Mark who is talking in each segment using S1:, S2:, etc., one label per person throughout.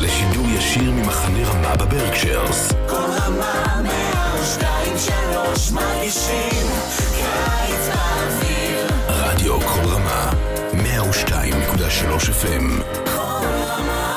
S1: לשידור ישיר ממחנה רמה בברקשיירס.
S2: כל רמה 102.3 מרגישים קיץ באוויר.
S1: רדיו כל רמה 102.3 FM.
S2: כל רמה.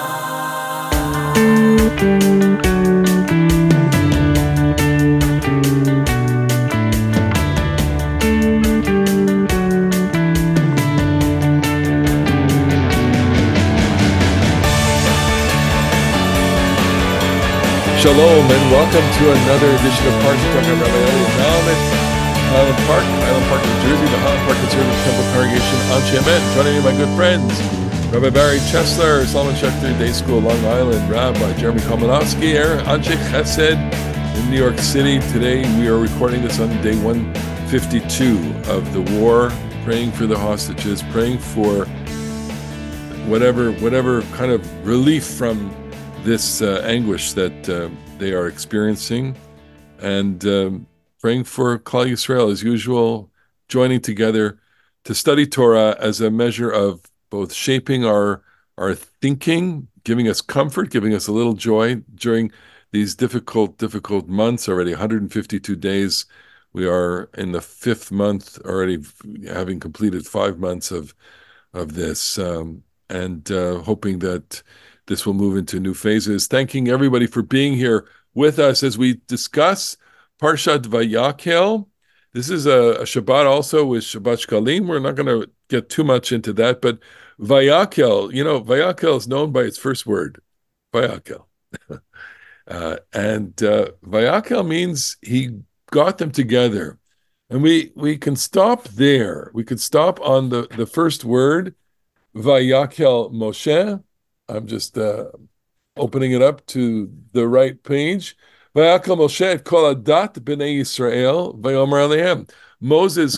S3: Shalom and welcome to another edition of Parsha Talk. I'm Rabbi Elliot Malman, Highland Park, New Jersey, the Highland Park Conservative Temple Congregation on Shemet. Joining me, my good friends, Rabbi Barry Chesler, Solomon Schechter Day School, Long Island, Rabbi Jeremy Kalmanowski, Anshe Chesed in New York City. Today we are recording this on day 152 of the war, praying for the hostages, praying for whatever kind of relief from this anguish that they are experiencing, and praying for Klal Yisrael as usual, joining together to study Torah as a measure of both shaping our thinking, giving us comfort, giving us a little joy during these difficult months. Already 152 days. We are in the 5th month already, having completed 5 months of this, and hoping that this will move into new phases. Thanking everybody for being here with us as we discuss Parshat Vayakhel. This is a Shabbat also with Shabbat Shkalim. We're not going to get too much into that, but Vayakhel, Vayakhel is known by its first word, Vayakhel. And Vayakhel means he got them together. And we can stop there. We could stop on the first word, Vayakhel Moshe. I'm just opening it up to the right page. Vayakhel Moshe et kol adat b'nei Yisrael vayomer alehem. Moses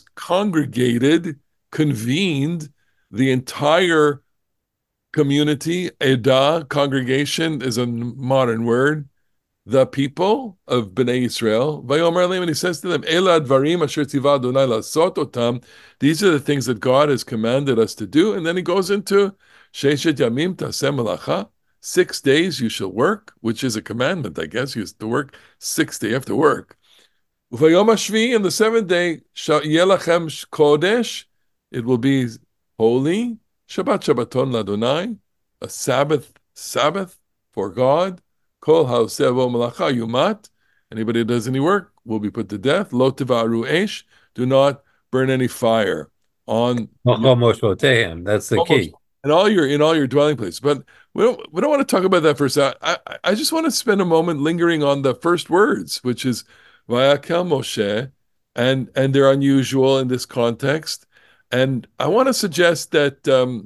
S3: convened the entire community. Edah, congregation, is a modern word. The people of Bnei Yisrael. Vayomer alehem, and he says to them, Ela advarim asher tzivah Adonai lasot otam. These are the things that God has commanded us to do. And then he goes into Sheshet Yamim Taseh Melacha. 6 days you shall work, which is a commandment, I guess. You have to work 6 days. You have to work. Uvayom Hashvi, in the 7th day, Yelachem Kodesh, it will be holy. Shabbat Shabbaton Ladonai, a Sabbath for God. Kol Haoseh Bo Melacha Yumat. Anybody who does any work will be put to death. Lo Tivaru Esh, do not burn any fire on.
S4: That's the key.
S3: In all your dwelling places. But we don't want to talk about that for a second. I just want to spend a moment lingering on the first words, which is Vayakhel Moshe, and they're unusual in this context. And I want to suggest that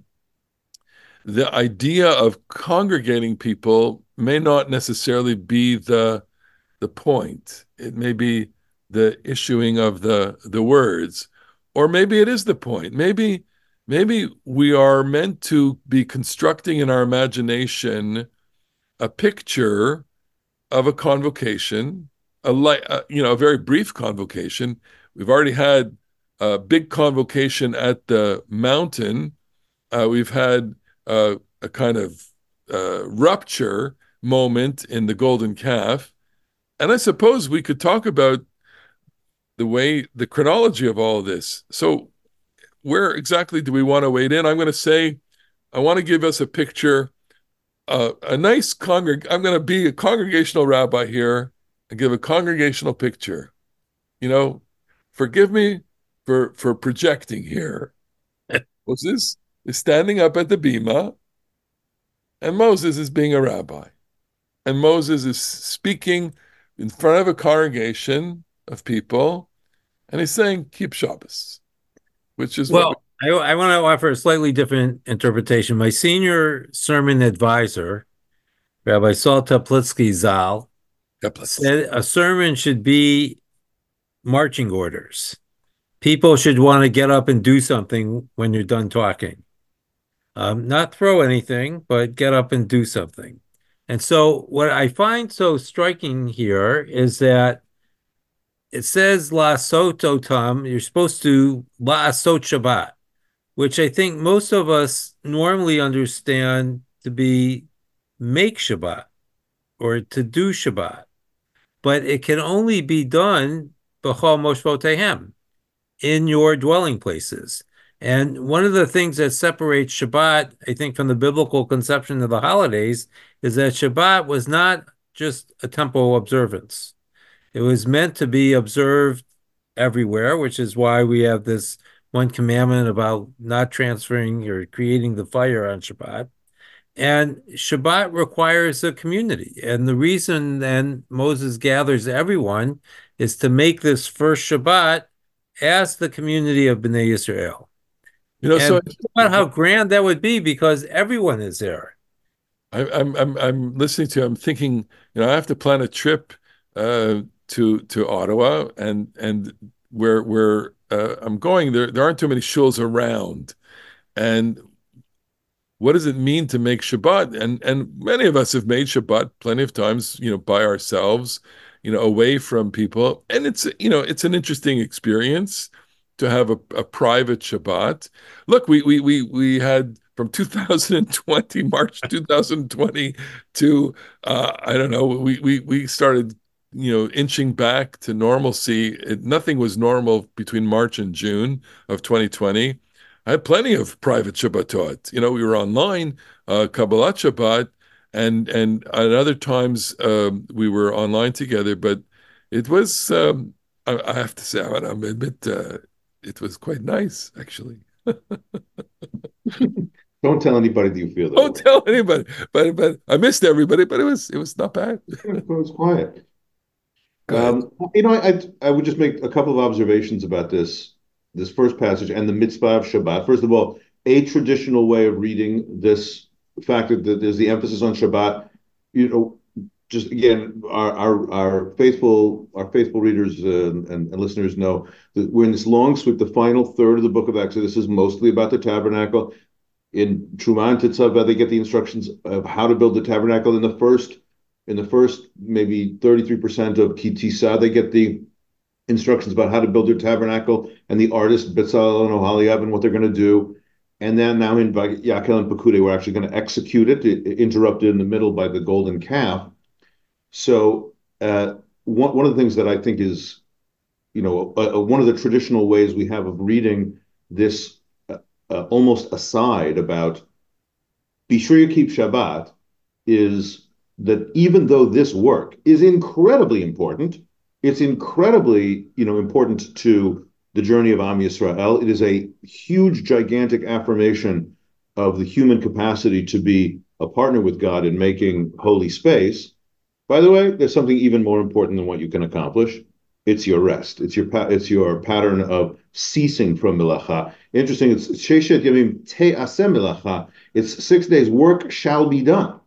S3: the idea of congregating people may not necessarily be the point. It may be the issuing of the words, or maybe it is the point. Maybe we are meant to be constructing in our imagination a picture of a convocation, a very brief convocation. We've already had a big convocation at the mountain. We've had a kind of rupture moment in the golden calf. And I suppose we could talk about the chronology of all of this. So where exactly do we want to wade in? I'm going to say, I want to give us a picture, a nice I'm going to be a congregational rabbi here and give a congregational picture. Forgive me for projecting here. Moses is standing up at the bima, and Moses is being a rabbi. And Moses is speaking in front of a congregation of people, and he's saying, keep Shabbos. Which is
S4: I want to offer a slightly different interpretation. My senior sermon advisor, Rabbi Saul Teplitsky Zal, said a sermon should be marching orders. People should want to get up and do something when you're done talking. Not throw anything, but get up and do something. And so what I find so striking here is that it says la'asot otam, you're supposed to la'asot Shabbat, which I think most of us normally understand to be make Shabbat or to do Shabbat, but it can only be done b'chol moshvotehem, in your dwelling places. And one of the things that separates Shabbat, I think, from the biblical conception of the holidays is that Shabbat was not just a temporal observance. It was meant to be observed everywhere, which is why we have this one commandment about not transferring or creating the fire on Shabbat. And Shabbat requires a community. And the reason then Moses gathers everyone is to make this first Shabbat as the community of Bnei Israel. And
S3: so
S4: think about how grand that would be because everyone is there.
S3: I'm listening to you. I'm thinking, I have to plan a trip to Ottawa, and where I'm going, there aren't too many shuls around, and what does it mean to make Shabbat? And many of us have made Shabbat plenty of times, by ourselves, away from people, and it's an interesting experience to have a private Shabbat. Look, we had from 2020, March 2020 to I don't know, we started inching back to normalcy. Nothing was normal between March and June of 2020. I had plenty of private Shabbatot. We were online, Kabbalat Shabbat, and at other times we were online together. But it was, I have to say, I'm a bit, it was quite nice, actually.
S5: Don't tell anybody that you feel that.
S3: Don't tell anybody. But I missed everybody. But it was not bad.
S5: It was quiet. I would just make a couple of observations about this first passage and the mitzvah of Shabbat. First of all, a traditional way of reading this fact that there's the emphasis on Shabbat. Just again, our faithful readers and listeners know that we're in this long sweep. The final third of the book of Exodus is mostly about the tabernacle. In Truma and Tetzaveh, they get the instructions of how to build the tabernacle. In the first maybe 33% of Ki Tisa, they get the instructions about how to build their tabernacle and the artist Bezalel and Oholiab and what they're going to do. And then now in Yakel and Pekudei, we're actually going to execute it, interrupted in the middle by the golden calf. So one of the things that I think is, one of the traditional ways we have of reading this almost aside about be sure you keep Shabbat is that even though this work is incredibly important, it's incredibly, important to the journey of Am Yisrael. It is a huge, gigantic affirmation of the human capacity to be a partner with God in making holy space. By the way, there's something even more important than what you can accomplish. It's your rest. It's your pattern of ceasing from melacha. Interesting. It's Sheshet Yamim Te'aseh melacha. It's 6 days. Work shall be done.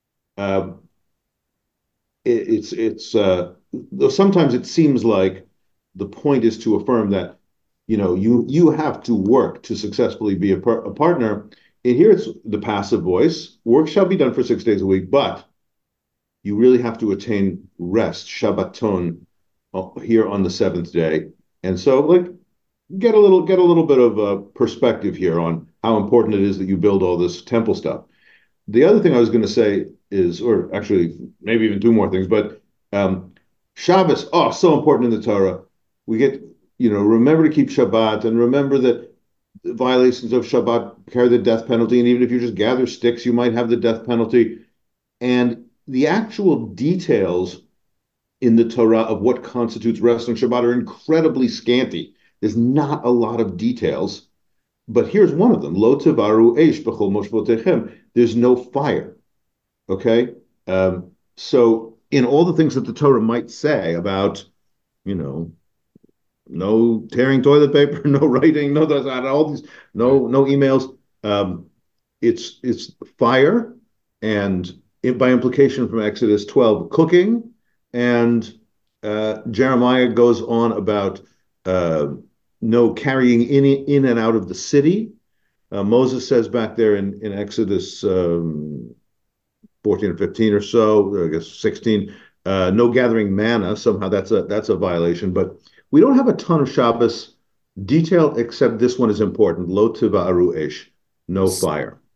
S5: Though sometimes it seems like the point is to affirm that you have to work to successfully be a partner. And here it's the passive voice. Work shall be done for 6 days a week, but you really have to attain rest, Shabbaton, here on the seventh day. And so, get a little bit of a perspective here on how important it is that you build all this temple stuff. The other thing I was going to say is, or actually maybe even two more things, but Shabbos, so important in the Torah. We get, remember to keep Shabbat and remember that violations of Shabbat carry the death penalty. And even if you just gather sticks, you might have the death penalty. And the actual details in the Torah of what constitutes rest on Shabbat are incredibly scanty. There's not a lot of details, but here's one of them. Lo tevaru eish b'chol moshvotechem. There's no fire. Okay? So in all the things that the Torah might say about, no tearing toilet paper, no writing, no emails, it's fire, and by implication from Exodus 12, cooking, and Jeremiah goes on about no carrying in and out of the city. Moses says back there in Exodus 14 or 15 or so, I guess 16, no gathering manna. Somehow that's a violation. But we don't have a ton of Shabbos detail, except this one is important. Lo tiva'aru esh, no fire.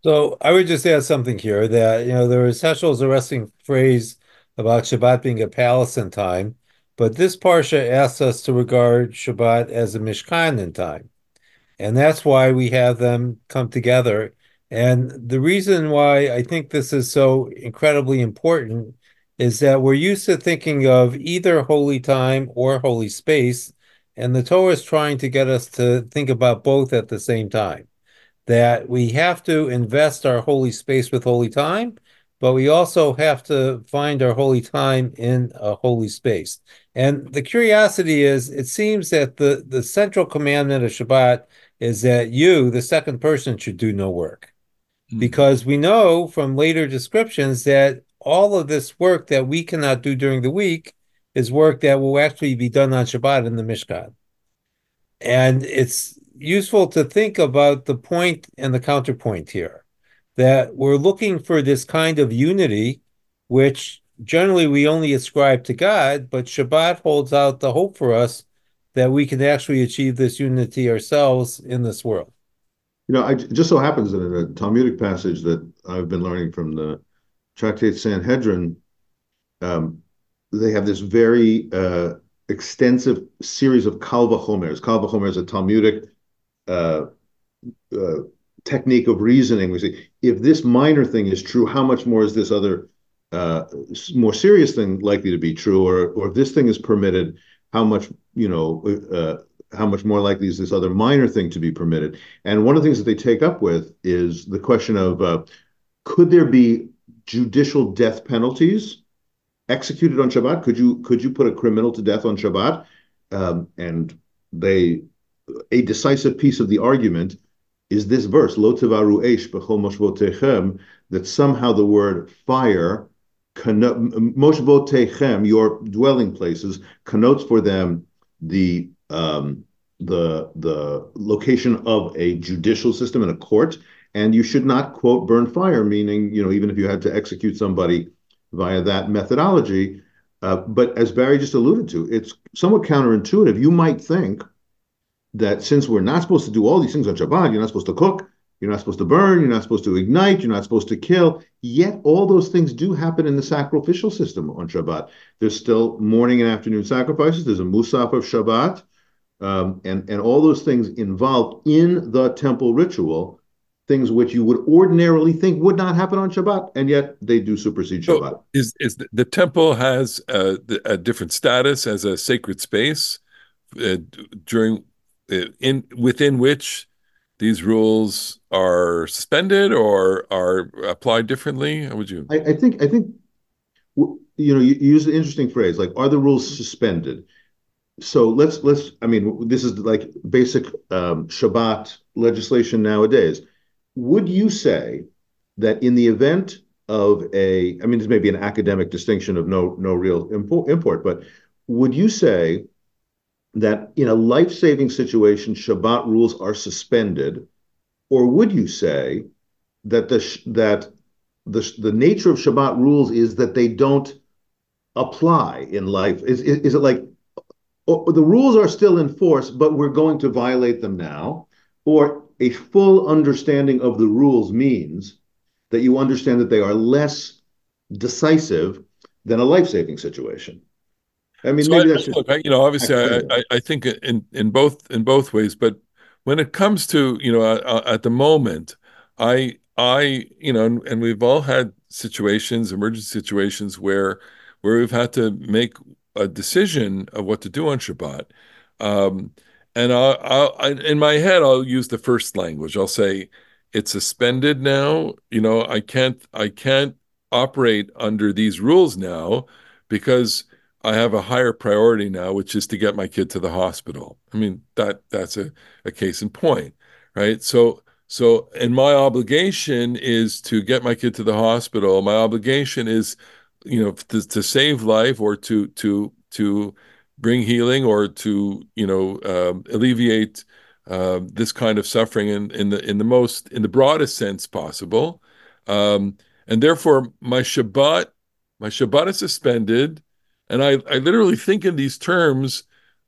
S4: So I would just add something here that, there was Heschel's arresting phrase about Shabbat being a palace in time, but this Parsha asks us to regard Shabbat as a Mishkan in time. And that's why we have them come together. And the reason why I think this is so incredibly important is that we're used to thinking of either holy time or holy space, and the Torah is trying to get us to think about both at the same time. That we have to invest our holy space with holy time, but we also have to find our holy time in a holy space. And the curiosity is, it seems that the central commandment of Shabbat is that you, the second person, should do no work. Because we know from later descriptions that all of this work that we cannot do during the week is work that will actually be done on Shabbat in the Mishkan. And it's useful to think about the point and the counterpoint here, that we're looking for this kind of unity, which generally we only ascribe to God, but Shabbat holds out the hope for us that we can actually achieve this unity ourselves in this world.
S5: It just so happens that in a Talmudic passage that I've been learning from the Tractate Sanhedrin, they have this very extensive series of Kal V'Chomer. Kal V'Chomer is a Talmudic technique of reasoning. We say, if this minor thing is true, how much more is this other more serious thing likely to be true? Or if this thing is permitted, how much more likely is this other minor thing to be permitted? And one of the things that they take up with is the question of could there be judicial death penalties executed on Shabbat? Could you put a criminal to death on Shabbat? And a decisive piece of the argument is this verse, Lo tevaru eish b'chol moshvotechem, that somehow the word fire, moshvotechem, your dwelling places, connotes for them the location of a judicial system in a court, and you should not, quote, burn fire, meaning, even if you had to execute somebody via that methodology. But as Barry just alluded to, it's somewhat counterintuitive. You might think that since we're not supposed to do all these things on Shabbat, you're not supposed to cook, you're not supposed to burn, you're not supposed to ignite, you're not supposed to kill, yet all those things do happen in the sacrificial system on Shabbat. There's still morning and afternoon sacrifices. There's a Musaf of Shabbat. And all those things involved in the temple ritual, things which you would ordinarily think would not happen on Shabbat, and yet they do supersede Shabbat.
S3: So is the temple has a different status as a sacred space within which these rules are suspended or are applied differently? How would you?
S5: I think you use an interesting phrase, like, are the rules suspended? So let's this is like basic Shabbat legislation nowadays. Would you say that in the event of this may be an academic distinction of no real import, but would you say that in a life-saving situation, Shabbat rules are suspended, or would you say that the nature of Shabbat rules is that they don't apply in life? Is it like, the rules are still in force, but we're going to violate them now? Or a full understanding of the rules means that you understand that they are less decisive than a life-saving situation? Maybe that's just,
S3: obviously, I think in both ways, but when it comes to at the moment, and we've all had emergency situations where we've had to make a decision of what to do on Shabbat. And in my head, I'll use the first language. I'll say it's suspended now. I can't operate under these rules now because I have a higher priority now, which is to get my kid to the hospital. That's a case in point, right? So, and my obligation is to get my kid to the hospital. My obligation is, to save life or to bring healing or to alleviate this kind of suffering in the broadest sense possible, and therefore my Shabbat is suspended, and I literally think in these terms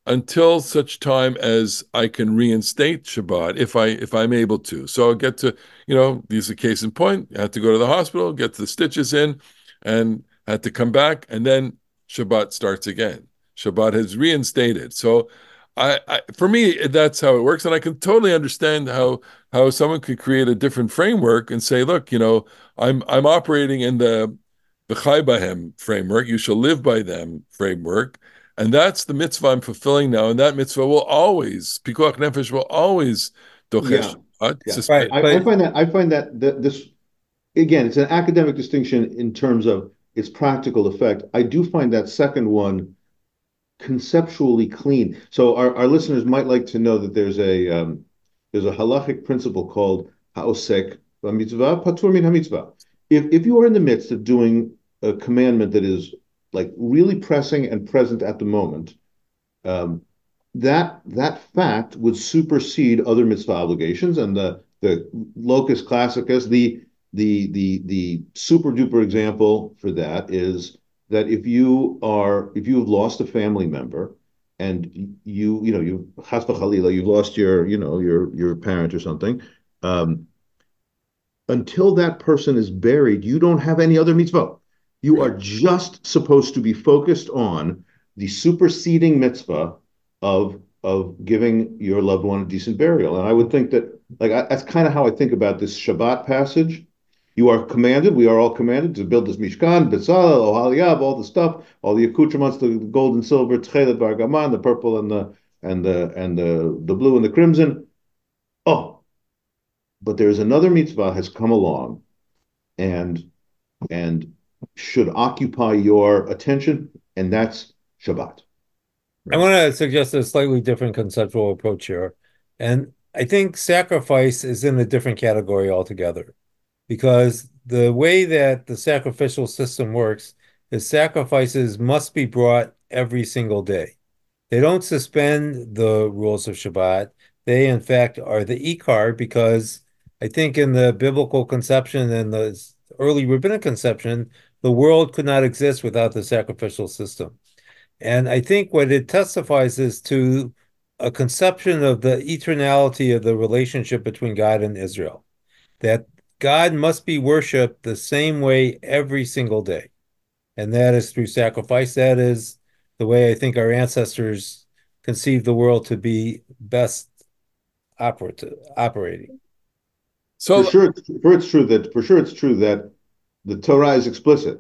S3: until such time as I can reinstate Shabbat if I'm able to. So I'll get to, these are case in point. I had to go to the hospital, get the stitches in, and had to come back, and then Shabbat starts again. Shabbat has reinstated. So for me, that's how it works. And I can totally understand how someone could create a different framework and say, look, I'm operating in the Chai Bahem framework. You shall live by them framework. And that's the mitzvah I'm fulfilling now. And that mitzvah will always, Pikuach Nefesh will always dochesh.
S4: Right.
S5: I find that this, again, it's an academic distinction in terms of its practical effect. I do find that second one conceptually clean. So our listeners might like to know that there's a halachic principle called ha'osek mitzvah patur min hamitzvah. If you are in the midst of doing a commandment that is like really pressing and present at the moment, that fact would supersede other mitzvah obligations. And the locus classicus, the super duper example for that is that if you've lost a family member and you chas v'chalila, you've lost your parent or something, until that person is buried, you don't have any other mitzvah. You are just supposed to be focused on the superseding mitzvah of giving your loved one a decent burial. And I would think that that's kind of how I think about this Shabbat passage. You are commanded, we are all commanded to build this Mishkan, Betzalel, Ohaliab, all the stuff, all the accoutrements, the gold and silver, Tchelet, Vargaman, the purple and the blue and the crimson. Oh, but there's another mitzvah has come along and should occupy your attention, and that's Shabbat.
S4: I want to suggest a slightly different conceptual approach here. And I think sacrifice is in a different category altogether, because the way that the sacrificial system works is sacrifices must be brought every single day. They don't suspend the rules of Shabbat. They, in fact, are the ikar, because I think in the biblical conception and the early rabbinic conception, the world could not exist without the sacrificial system. And I think what it testifies is to a conception of the eternality of the relationship between God and Israel, that God must be worshipped the same way every single day. And that is through sacrifice. That is the way I think our ancestors conceived the world to be best operating.
S5: So for sure it's true that the Torah is explicit.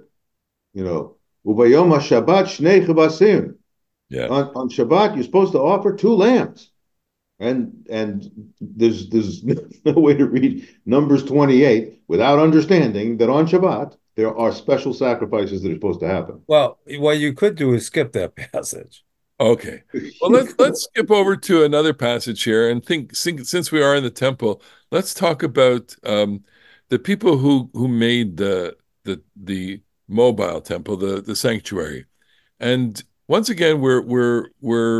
S5: Ubayom HaShabbat shnei chebasim.
S3: Yeah.
S5: On Shabbat, you're supposed to offer 2 lambs. And there's no way to read Numbers 28 without understanding that on Shabbat there are special sacrifices that are supposed to happen.
S4: Well, what you could do is skip that passage.
S3: Okay. Well, let's skip over to another passage here and think since we are in the temple, let's talk about the people who made the mobile temple, the sanctuary. And once again, we're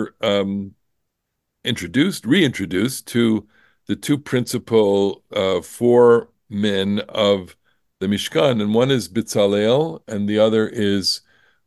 S3: reintroduced to the 2 principal 4 men of the Mishkan, and one is Bitzalel, and the other is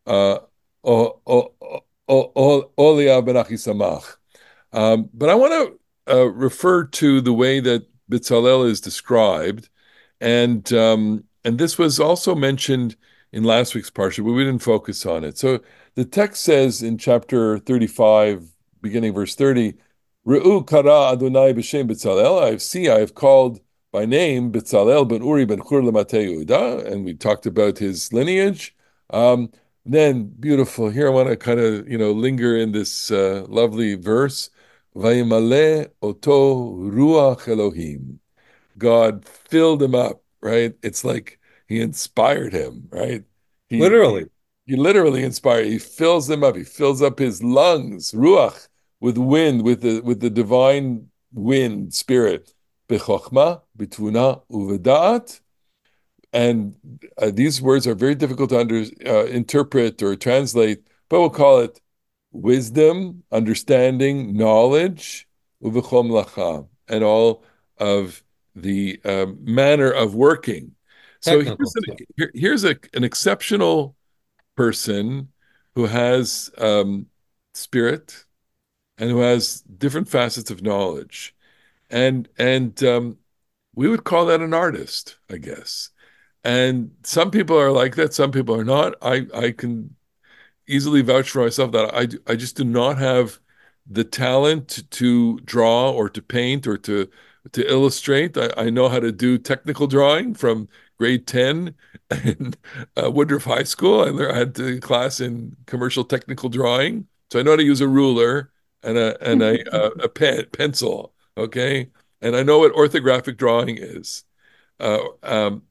S3: Oliab ben Achisamach. But I want to refer to the way that Bitzalel is described, and this was also mentioned in last week's parsha, but we didn't focus on it. So the text says in chapter 35, beginning verse 30, Re'u kara Adonai b'shem Bitzalel. I have called by name Bitzalel ben Uri ben Hur l'matei Yehuda, and we talked about his lineage. Then beautiful. Here I want to kind of linger in this lovely verse. Vayimale oto ruach Elohim. God filled him up. Right? It's like he inspired him. Right? He literally inspired. He fills them up. He fills up his lungs, ruach, with wind, with the divine wind, spirit. Bechokma, bituna, uvedat. And these words are very difficult to interpret or translate, but we'll call it wisdom, understanding, knowledge, uvechom lacha, and all of the manner of working. So here's an exceptional person who has spirit, and who has different facets of knowledge. And we would call that an artist, I guess. And some people are like that, some people are not. I can easily vouch for myself that I just do not have the talent to draw or to paint or to illustrate. I know how to do technical drawing from grade 10 in Woodruff High School. I had a class in commercial technical drawing, so I know how to use a ruler and a pencil. Okay, and I know what orthographic drawing is. Uh, um,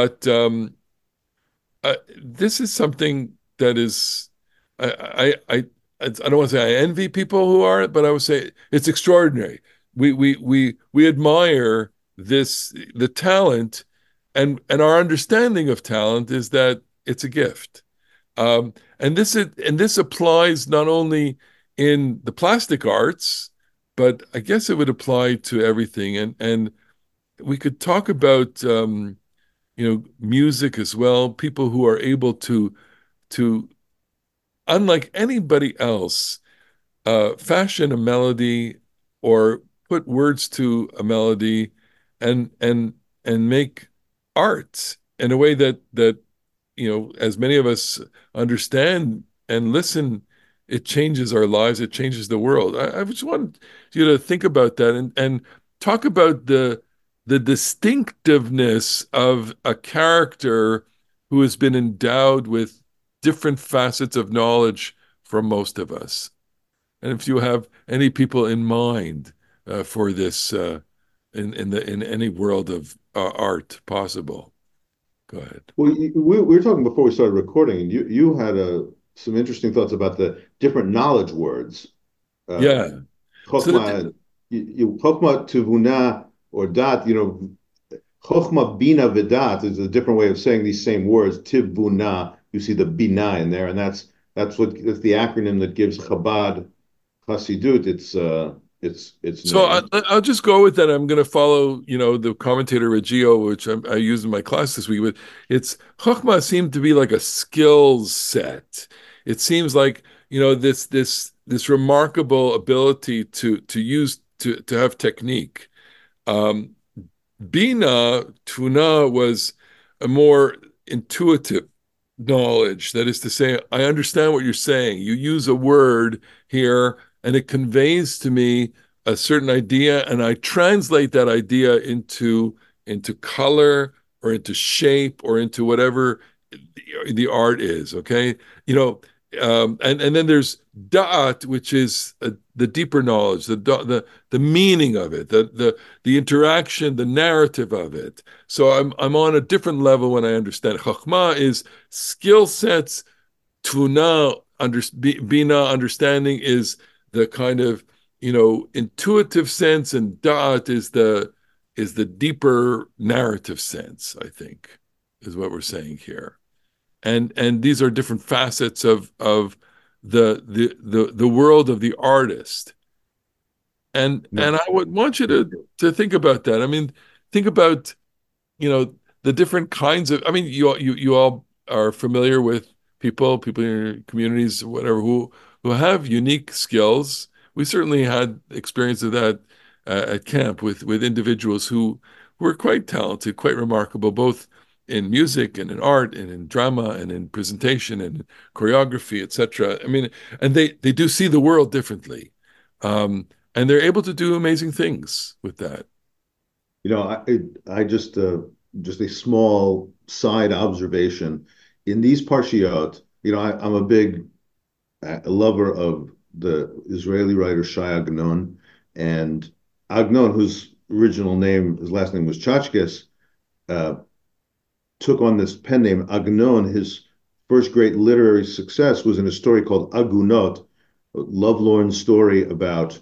S3: but this is something that is, I don't want to say I envy people who are, but I would say it's extraordinary. We admire the talent, and our understanding of talent is that it's a gift. And this applies not only in the plastic arts, but I guess it would apply to everything. And we could talk about music as well. People who are able to unlike anybody else, fashion a melody or put words to a melody and make art in a way that as many of us understand and listen, it changes our lives, it changes the world. I just want you to think about that and talk about the distinctiveness of a character who has been endowed with different facets of knowledge from most of us. And if you have any people in mind for this in any world of art possible, go ahead.
S5: Well, we were talking before we started recording, and you had some interesting thoughts about the different knowledge words.
S3: Yeah.
S5: Chokhmah, Chokhmah Tuvuna or Dat, Chokhmah Bina Vidat is a different way of saying these same words. Tivuna, you see the Bina in there, and that's the acronym that gives Chabad Hasidut its
S3: So
S5: name.
S3: I'll just go with that. I'm going to follow, the commentator Reggio, which I used in my class this week. But it's Chokhmah seemed to be like a skills set. It seems like this remarkable ability to use to have technique. Bina Tuna was a more intuitive knowledge. That is to say, I understand what you're saying. You use a word here, and it conveys to me a certain idea, and I translate that idea into color or into shape or into whatever the art is. Okay, and then there's da'at, which is the deeper knowledge, the meaning of it, the interaction, the narrative of it. So I'm on a different level when I understand. Chachma is skill sets. Tuna, bina, understanding is the kind of intuitive sense, and da'at is the deeper narrative sense. I think is what we're saying here. And these are different facets of the world of the artist. And I would want you to think about that. I mean, think about the different kinds of. I mean, you all are familiar with people in your communities, whatever, who have unique skills. We certainly had experience of that at camp with individuals who were quite talented, quite remarkable, both in music and in art and in drama and in presentation and choreography, etc. I mean, and they do see the world differently, and they're able to do amazing things with that.
S5: I just a small side observation in these parshiot. I'm a big lover of the Israeli writer Shai Agnon, and Agnon, whose his last name was Chachkes, took on this pen name Agnon. His first great literary success was in a story called Agunot, a lovelorn story about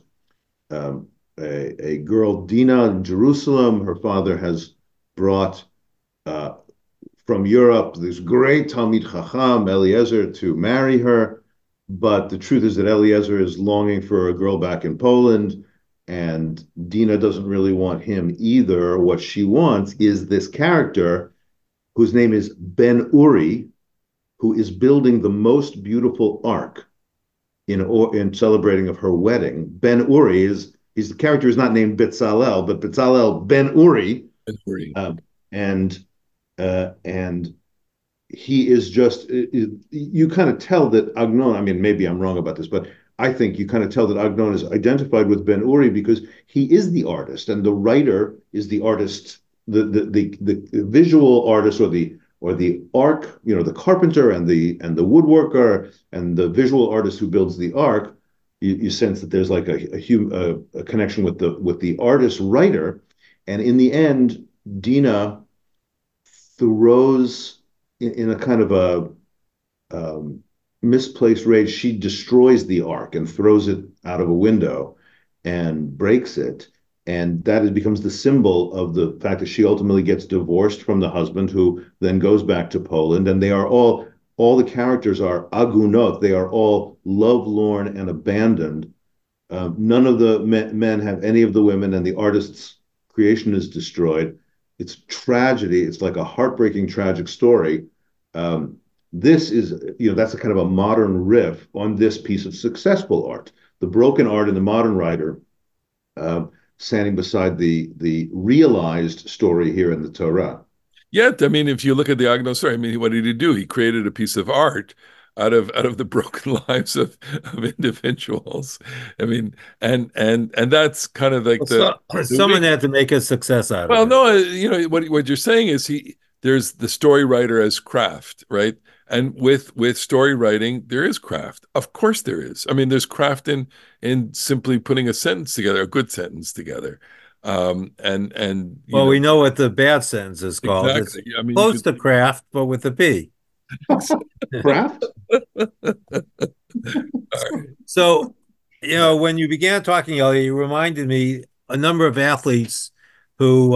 S5: a girl, Dina, in Jerusalem. Her father has brought from Europe this great Talmid Chacham, Eliezer, to marry her. But the truth is that Eliezer is longing for a girl back in Poland, and Dina doesn't really want him either. What she wants is this character whose name is Ben Uri, who is building the most beautiful ark in celebrating of her wedding. Ben Uri he's the character is not named Bitzalel, but Bitzalel Ben Uri, um, and and he is just you kind of tell that Agnon. I mean, maybe I'm wrong about this, but I think you kind of tell that Agnon is identified with Ben Uri because he is the artist, and the writer is the artist, the visual artist, or the arc, the carpenter and the woodworker and the visual artist who builds the arc. You sense that there's like a connection with the artist writer, and in the end, Dina throws in a kind of misplaced rage. She destroys the ark and throws it out of a window and breaks it. And becomes the symbol of the fact that she ultimately gets divorced from the husband, who then goes back to Poland. And they are all the characters are agunot. They are all lovelorn and abandoned. None of the men have any of the women, and the artist's creation is destroyed. It's tragedy. It's like a heartbreaking, tragic story. This is, that's a kind of a modern riff on this piece of successful art, the broken art in the modern writer, standing beside the realized story here in the Torah.
S3: Yet, I mean, if you look at the Agnon story, I mean, what did he do? He created a piece of art out of the broken lives of individuals. I mean, and that's kind of like
S4: someone had to make a success out of it.
S3: Well, no, what you're saying is there's the story writer as craft, right? And with story writing, there is craft. Of course there is. I mean, there's craft in simply putting a sentence together, a good sentence together.
S4: We know what the bad sentence is called.
S3: Exactly.
S4: It's close to craft, but with a P.
S5: Craft?
S4: So, when you began talking, Elliot, you reminded me a number of athletes who,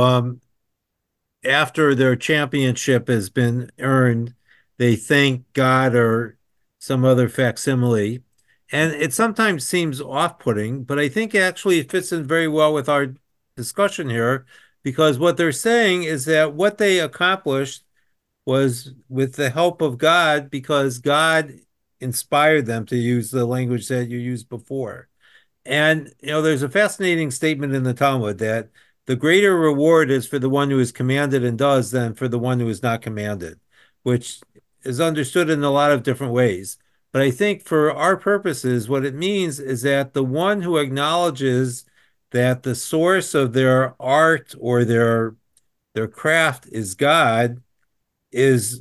S4: after their championship has been earned, they thank God or some other facsimile. And it sometimes seems off-putting, but I think actually it fits in very well with our discussion here, because what they're saying is that what they accomplished was with the help of God, because God inspired them, to use the language that you used before. And, there's a fascinating statement in the Talmud that the greater reward is for the one who is commanded and does than for the one who is not commanded, which is understood in a lot of different ways. But I think for our purposes, what it means is that the one who acknowledges that the source of their art or their craft is God is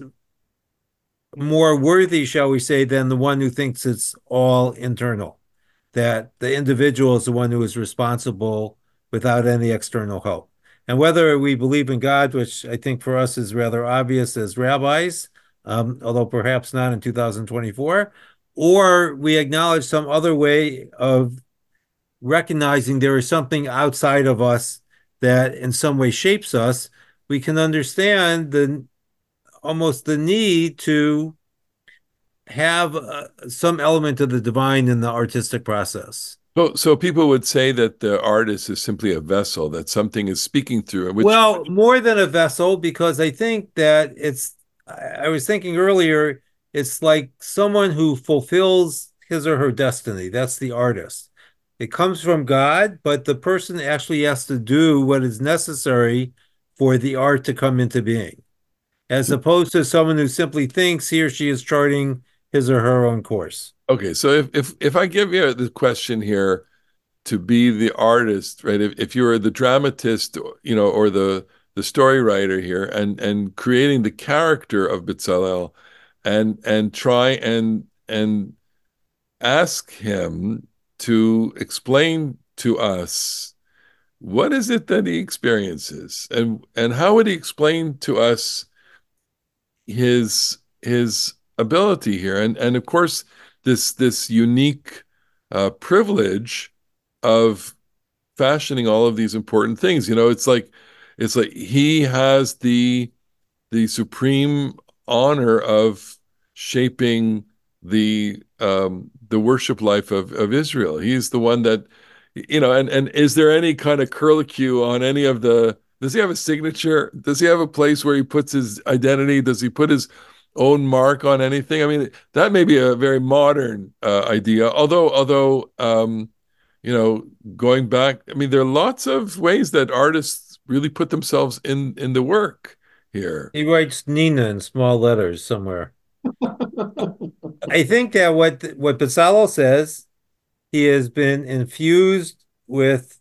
S4: more worthy, shall we say, than the one who thinks it's all internal, that the individual is the one who is responsible without any external help. And whether we believe in God, which I think for us is rather obvious as rabbis, although perhaps not in 2024, or we acknowledge some other way of recognizing there is something outside of us that in some way shapes us, we can understand almost the need to have some element of the divine in the artistic process.
S3: So people would say that the artist is simply a vessel, that something is speaking through it.
S4: Well, more than a vessel, because I think that I was thinking earlier, it's like someone who fulfills his or her destiny. That's the artist. It comes from God, but the person actually has to do what is necessary for the art to come into being, as opposed to someone who simply thinks he or she is charting his or her own course.
S3: Okay, so if I give you the question here to be the artist, right? If you're the dramatist, or the story writer here, and creating the character of Bezalel, and try and ask him to explain to us what is it that he experiences, and how would he explain to us his ability here, and of course this unique privilege of fashioning all of these important things. It's like he has the supreme honor of shaping the worship life of Israel. He's the one that, and is there any kind of curlicue on any of does he have a signature? Does he have a place where he puts his identity? Does he put his own mark on anything. I mean, that may be a very modern idea. Although you know, going back, I mean, there are lots of ways that artists really put themselves in the work here.
S4: He writes Nina in small letters somewhere. I think that what Bezalel says, he has been infused with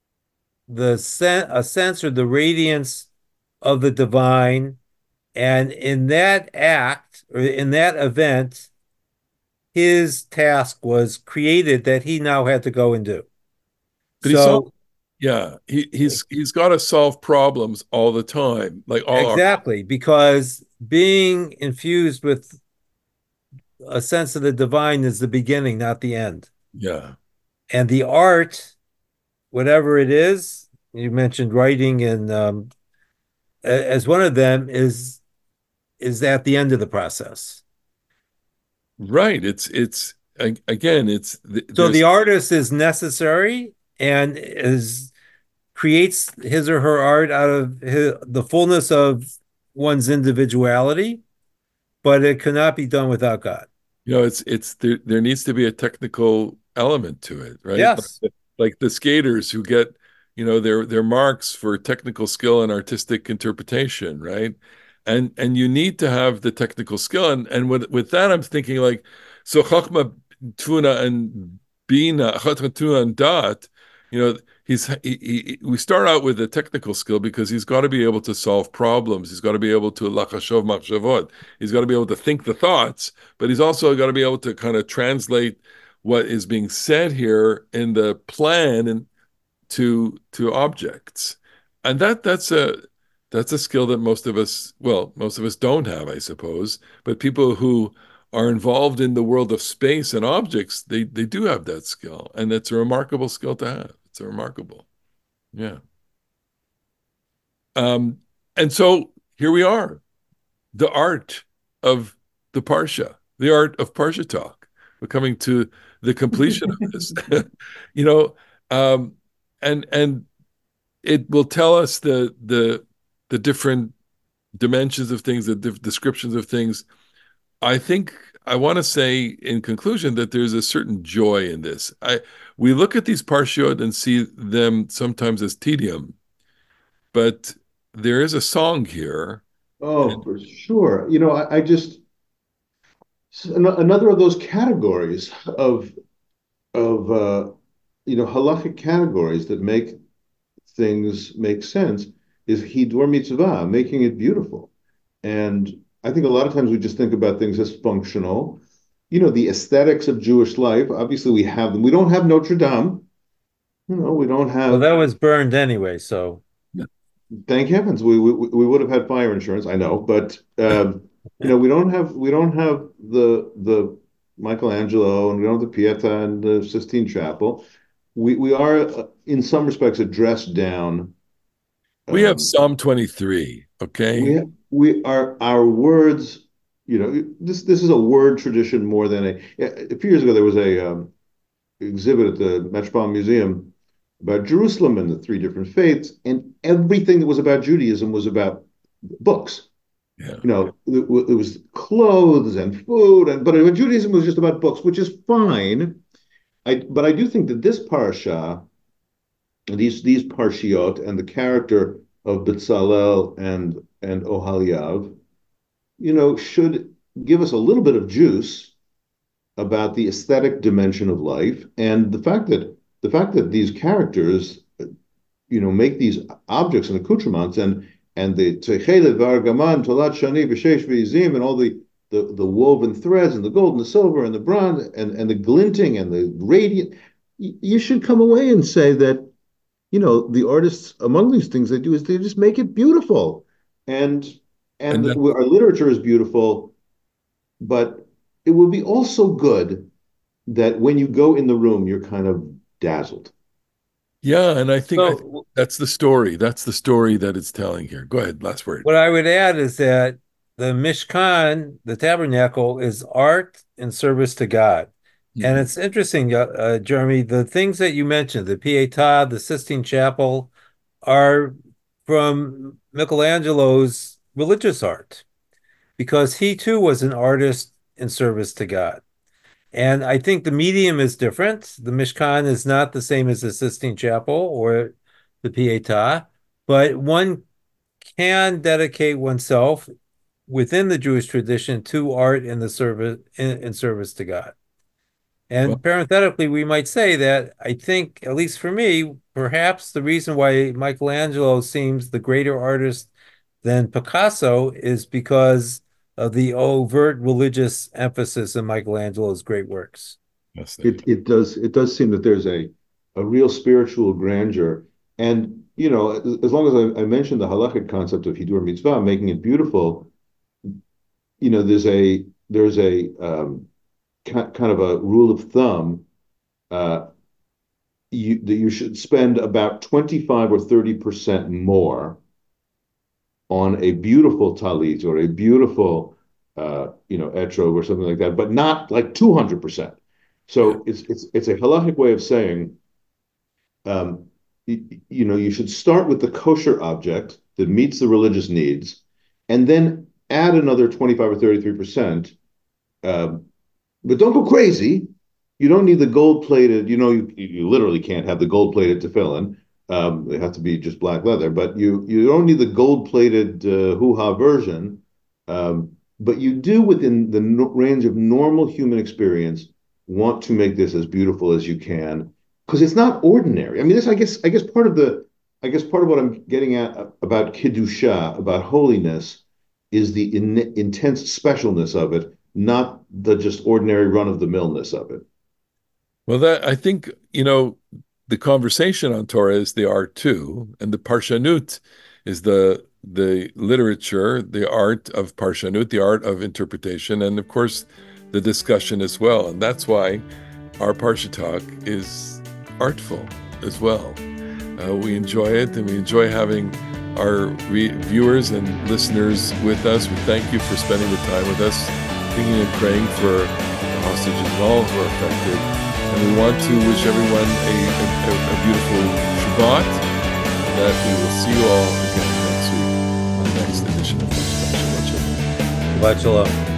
S4: a sense or the radiance of the divine, and in that act or in that event, his task was created that he now had to go and do.
S3: But he's all,
S4: So
S3: yeah, he's got to solve problems all the time, like all our,
S4: exactly, because being infused with a sense of the divine is the beginning, not the end.
S3: yeah.
S4: And the art, whatever it is, you mentioned writing, and as one of them is at the end of the process.
S3: Right. Again,
S4: So
S3: there's
S4: the artist is necessary and is creates his or her art out of the fullness of one's individuality, but it cannot be done without God.
S3: it's there needs to be a technical element to it, right?
S4: Yes.
S3: Like the skaters who get, their marks for technical skill and artistic interpretation, right? And you need to have the technical skill. And with that, I'm thinking like, so Chachma, Tuna, and Bina, Chachma, Tuna, and Dat, you know, we start out with a technical skill because he's got to be able to solve problems. He's got to be able to lachashov machshavot. He's got to be able to think the thoughts, but he's also got to be able to kind of translate what is being said here in the plan and to objects. And that's a skill that most of us don't have, I suppose. But people who are involved in the world of space and objects, they do have that skill, and it's a remarkable skill to have. It's a remarkable, yeah. And so here we are, the art of the Parsha, the art of Parsha talk. We're coming to the completion of this, you know, um, and it will tell us the different dimensions of things, the descriptions of things. I think I want to say in conclusion that there's a certain joy in this. We look at these parshiot and see them sometimes as tedium, but there is a song here.
S5: Oh, for sure. I just another of those categories of halachic categories that make things make sense is hidur mitzvah, making it beautiful. And I think a lot of times we just think about things as functional. The aesthetics of Jewish life, obviously we have them. We don't have Notre Dame. We don't
S4: Well,
S5: have,
S4: that was burned anyway, so
S5: thank heavens, we would have had fire insurance, I know, but we don't have the Michelangelo, and we don't have the Pietà and the Sistine Chapel. We are in some respects a dressed down.
S3: We have Psalm 23, okay?
S5: We are our words. This is a word tradition more than a few years ago there was a exhibit at the Metropolitan Museum about Jerusalem and the three different faiths, and everything that was about Judaism was about books.
S3: Yeah.
S5: It was clothes and food, but Judaism was just about books, which is fine. But I do think that this parsha, these parshiot, and the character of Bezalel and Oholiav, should give us a little bit of juice about the aesthetic dimension of life, and the fact that these characters, make these objects and accoutrements, and the Teichelet Vargaman, Tolat Shani V'Sheish V'Izim, and all the woven threads and the gold and the silver and the bronze and the glinting and the radiant. You should come away and say that, the artists among these things they do is they just make it beautiful. And our literature is beautiful, but it will be also good that when you go in the room, you're kind of dazzled.
S3: Yeah, and I think that's the story. That's the story that it's telling here. Go ahead, last word.
S4: what I would add is that the Mishkan, the tabernacle, is art in service to God. And it's interesting, Jeremy, the things that you mentioned, the Pietà, the Sistine Chapel, are from Michelangelo's religious art. because he too was an artist in service to God. And I think the medium is different. The Mishkan is not the same as the Sistine Chapel or the Pietà, but one can dedicate oneself within the Jewish tradition to art in the service in service to God. And
S3: Well,
S4: parenthetically, we might say that I think, at least for me, perhaps the reason why Michelangelo seems the greater artist than Picasso is because of the overt religious emphasis in Michelangelo's great works.
S3: yes,
S5: It does seem that there's a real spiritual grandeur. And as long as I mentioned the halachic concept of hidur mitzvah, making it beautiful, there's a kind of a rule of thumb that you should spend about 25 or 30% more on a beautiful talit or a beautiful etrog or something like that, but not like 200%. So it's a halachic way of saying, you should start with the kosher object that meets the religious needs, and then add another 25 or 33%. But don't go crazy. You don't need the gold-plated, you literally can't have the gold-plated tefillin. They have to be just black leather, but you don't need the gold-plated hoo-ha version. But you do, within the range of normal human experience, want to make this as beautiful as you can, because it's not ordinary. I mean, this, I guess part of what I'm getting at about Kiddusha, about holiness, is the intense specialness of it, not the just ordinary run-of-the-millness of it.
S3: Well, that I think, the conversation on Torah is the art too, and the parshanut is the literature, the art of parshanut, the art of interpretation, and of course, the discussion as well. And that's why our Parsha Talk is artful as well. We enjoy it, and we enjoy having our viewers and listeners with us. We thank you for spending the time with us, thinking and praying for the hostages and all who are affected. And we want to wish everyone a beautiful Shabbat, and that we will see you all again next week on the next edition of Shabbat Shalom.
S4: Shabbat Shalom.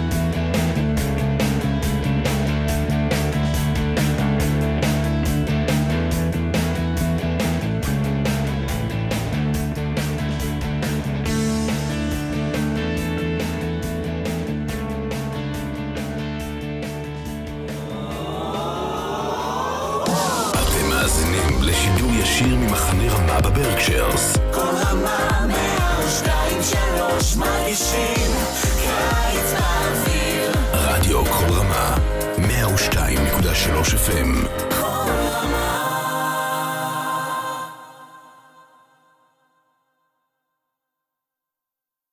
S1: לשידור ישיר ממחנה רמה בברקשיירס.
S2: כל רמה 102.3 מרגישים קיץ באוויר.
S1: רדיו כל רמה 102.3 FM.